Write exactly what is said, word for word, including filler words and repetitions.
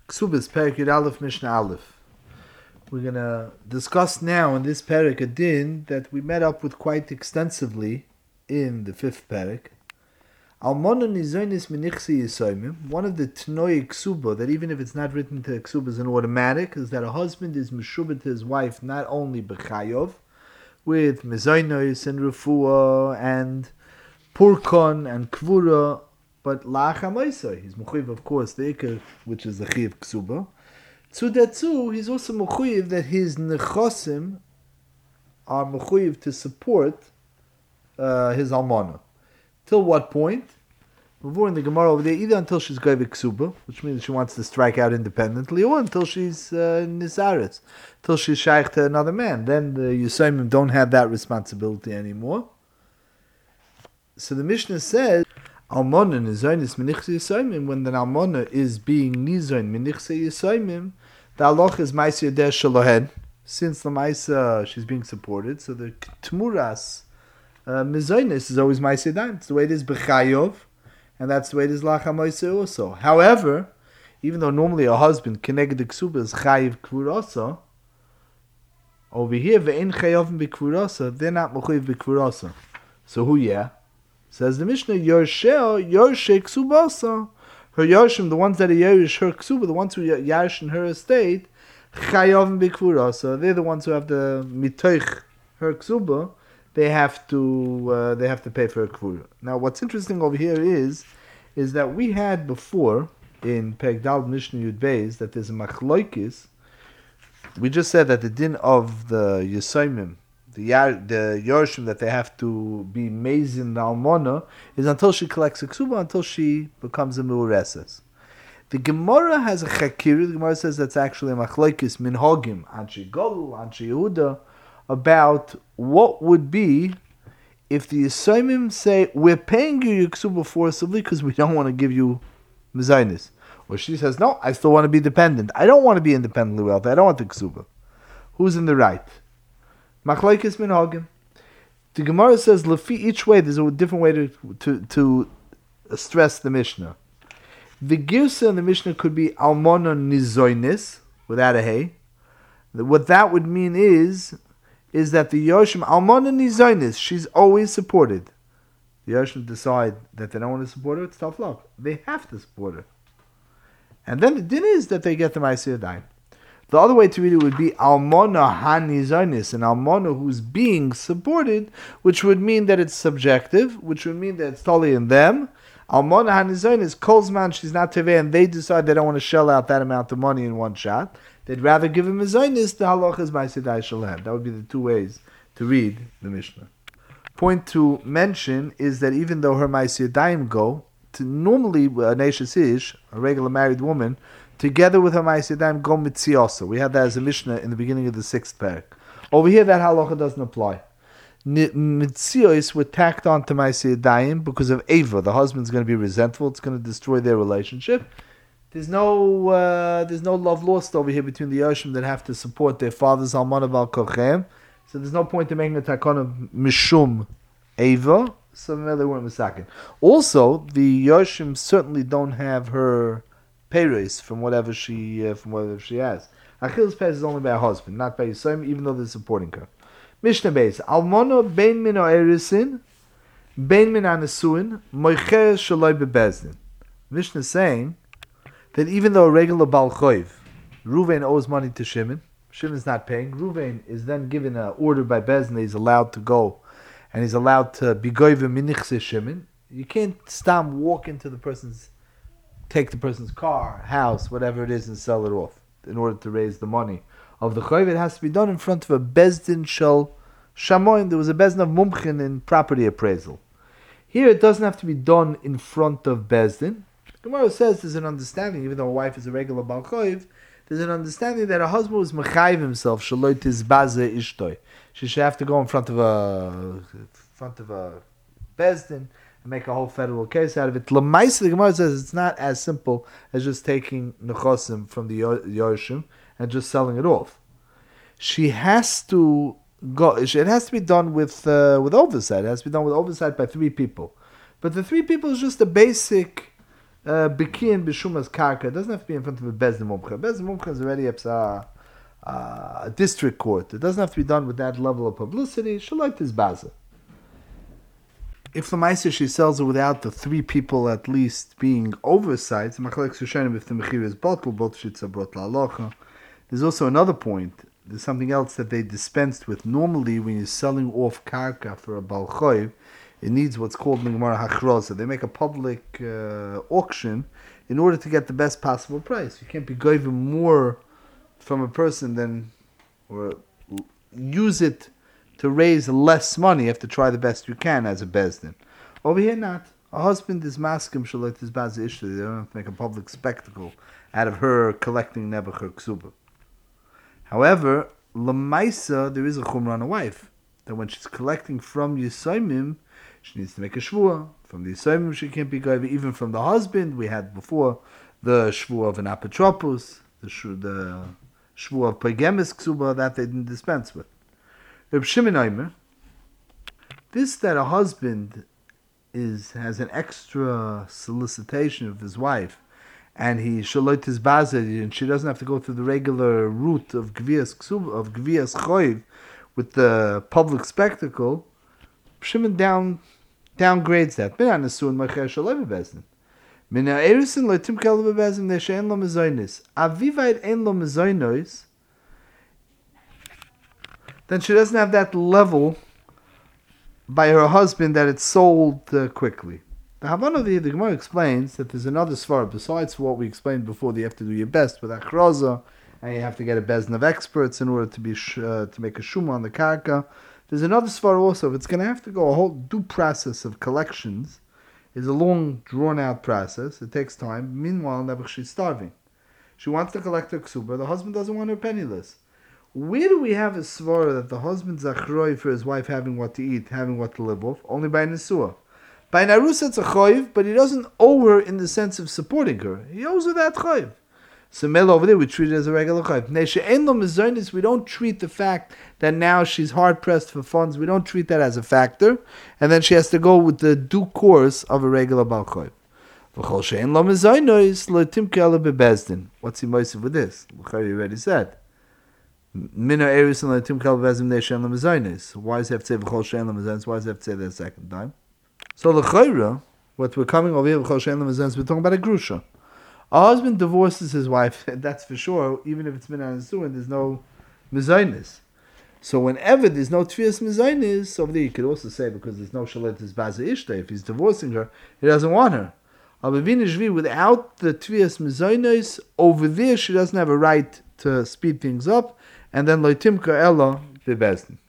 Ksubas, Perik Yud Aleph, Mishnah Aleph. We're going to discuss now in this Perik a din that we met up with quite extensively in the fifth Perik. Almona Nizonis Menichsi Yisoimim, one of the Tnoi Ksuba, that even if it's not written to Ksuba is an automatic, is that a husband is Meshubah to his wife not only B'chayov, with Mizoinos and Refuah and Purkon and Kvura, but La'achamaisa, he's Mechuyev, of course, the Iker, which is the Chiv Ksuba. Tzudatzu, he's also Mechuyev that his Nechosim are Mechuyev to support uh, his Almana. Till what point? Before in the Gemara over there, either until she's Goyve Ksuba, which means she wants to strike out independently, or until she's uh, Nisaretz, till she's Shaykh to another man. Then the Yisomim don't have that responsibility anymore. So the Mishnah says, Almona nizoin is menichse yisoimim. When the almona is being nizoin menichse yisoimim, the aloch is ma'aseh yodeh shalohen. Since the ma'aseh she's being supported, so the tmuras uh, mizoinis is always ma'aseh yodayim. It's the way it is b'chayov, and that's the way it is lachamoiseh also. However, even though normally a husband keneged the ksuba is chayiv kvurasa, over here ve'en chayovim b'kvurasa, they're not mechuyev b'kvurasa. So who yeah? Says the Mishnah, Yorsheo, Yorshe Ksubasa. Her Yorshim, the ones that are Yorish her Ksuba, the ones who Yarish in her estate, Chayovim Bikvurasa. They're the ones who have the Mitoich her Ksuba. They have to uh, they have to pay for her Kvura. Now, what's interesting over here is is that we had before in Pegdal Mishnah Yud Beis that there's a Machloikis. We just said that the din of the Yisoimim, the yar, the Yorshim that they have to be mazin the almona is until she collects a ksuba, until she becomes a meureses. The Gemara has a chakiri. The Gemara says that's actually a machlokes minhagim Anshe Gol, Anshe Yehuda, about what would be if the Yisomim say we're paying you your ksuba forcibly because we don't want to give you mezainis, or she says no, I still want to be dependent. I don't want to be independently wealthy. I don't want the ksuba. Who's in the right? Machlokes minhagim. The Gemara says lefi each way. There's a different way to to to stress the Mishnah. The girsa in the Mishnah could be almona nizoinis without a hey. What that would mean is is that the Yoshim almona nizoinis, she's always supported. The Yoshim decide that they don't want to support her. It's tough luck. They have to support her, and then the din is that they get the ma'aseh yadayim. The other way to read it would be almona hanizonis, an almona who's being supported, which would mean that it's subjective, which would mean that it's totally in them. Almona hanizonis, kolzman, she's not teveh, and they decide they don't want to shell out that amount of money in one shot. They'd rather give him a zonis, the halach is ma'aseh yadayim shalem. That would be the two ways to read the Mishnah. Point to mention is that even though her ma'aseh yadayim go, to normally a neishes ish, a regular married woman, together with her ma'aseh yadayim go mitziasa. We had that as a Mishnah in the beginning of the sixth parak. Over here, that halacha doesn't apply. Mitzios were tacked on to ma'aseh yadayim because of Ava. The husband's going to be resentful. It's going to destroy their relationship. There's no uh, there's no love lost over here between the Yoshim that have to support their father's almana bal kochem. So there's no point in making a takon of mishum Ava. So they weren't misakin. Also, the Yoshim certainly don't have her payres from whatever she uh, from whatever she has. Achilles pay is only by her husband, not by Yisrael, even though they're supporting her. Mishnah Beis Almono bein min oerisin, bein min anesuin, moicher shaloi bebezdin. Mishnah is saying that even though a regular bal choiv, Ruvain owes money to Shimon, Shimon is not paying. Ruvain is then given an order by Bezdin that he's allowed to go, and he's allowed to be goyve minichse Shimon. You can't stop walk into the person's take the person's car, house, whatever it is, and sell it off in order to raise the money of the chayv. It has to be done in front of a bezdin shel shamoin. There was a bezdin of mumchin in property appraisal. Here, it doesn't have to be done in front of bezdin. Gemara says there's an understanding, even though a wife is a regular bal chayv, there's an understanding that a husband was mechayiv himself shaloi tizbaze ishtoi. She should have to go in front of a front of a bezdin and make a whole federal case out of it. L'maisa, the Gemara says it's not as simple as just taking nechosim from the Yorshim and just selling it off. She has to go. It has to be done with uh, with oversight. It has to be done with oversight by three people. But the three people is just a basic Bekian b'shumas karka. It doesn't have to be in front of a bezdin mumcha. Bezdin mumcha is already a, a district court. It doesn't have to be done with that level of publicity. Shalit is baza. If the Maisa she sells it without the three people at least being oversight, if the mechir is bottle, there's also another point. There's something else that they dispensed with. Normally, when you're selling off karka for a balchoiv, it needs what's called mingmar hachroza. They make a public uh, auction in order to get the best possible price. You can't be giving more from a person than, or use it to raise less money. You have to try the best you can as a bezdin. Over here, not. A husband is maskim shalit his baz issue. They don't have to make a public spectacle out of her collecting nebuchar ksuba. However, lamaisa, there is a chumrah on a wife that when she's collecting from Yisoimim, she needs to make a shvua. From the Yisoimim, she can't be gaiva. Even from the husband, we had before the shvua of an apotropos, the shvua, the shvua of poigemis ksuba that they didn't dispense with. Reb Shimon Omer, this that a husband is has an extra solicitation of his wife, and he shalot his bazid, and she doesn't have to go through the regular route of gvias ksuba, of gvias choiv, with the public spectacle. Shimon down downgrades that. Mina nesuin macher shaloi bebezdin. Mina erisin loitim kel bebezdin neshein lo mezoinis. Avivayit ein lo mezoinos. Then she doesn't have that level by her husband that it's sold uh, quickly. The Havana of the, the Gemara explains that there's another svara besides what we explained before. That you have to do your best with achroza, and you have to get a bezdin of experts in order to be sh- uh, to make a shuma on the karka. There's another svara also. If it's going to have to go a whole due process of collections, is a long, drawn-out process. It takes time. Meanwhile, never she's starving. She wants to collect her ksuba. The husband doesn't want her penniless. Where do we have a svara that the husband's achroi for his wife having what to eat, having what to live off? Only by Nesua. By Narusa it's a choiv, but he doesn't owe her in the sense of supporting her. He owes her that choiv. So Mela over there, we treat it as a regular choiv. Neshe ein lo mezonis, we don't treat the fact that now she's hard-pressed for funds, we don't treat that as a factor, and then she has to go with the due course of a regular bal choiv. V'chol she'ein lo mezonos, lo timke ele bebezdin. What's he moisiv with this? L'chari already said. Mina eris and letim kal bezim neshen lemezainis. Why does he have to say v'chol she'en lemezainis? Why does he have to say that a second time? So l'chayra, what we're coming over here v'chol she'en lemezainis, we're talking about a grusha. A husband divorces his wife, that's for sure. Even if it's mina and suin, there's no mezainis. So whenever there's no tfias mezainis, over there you could also say because there's no shalet is baza ishta. If he's divorcing her, he doesn't want her. Abavina without the tfias mezainis, over there she doesn't have a right to speed things up. And then loitimka ella bebezdin.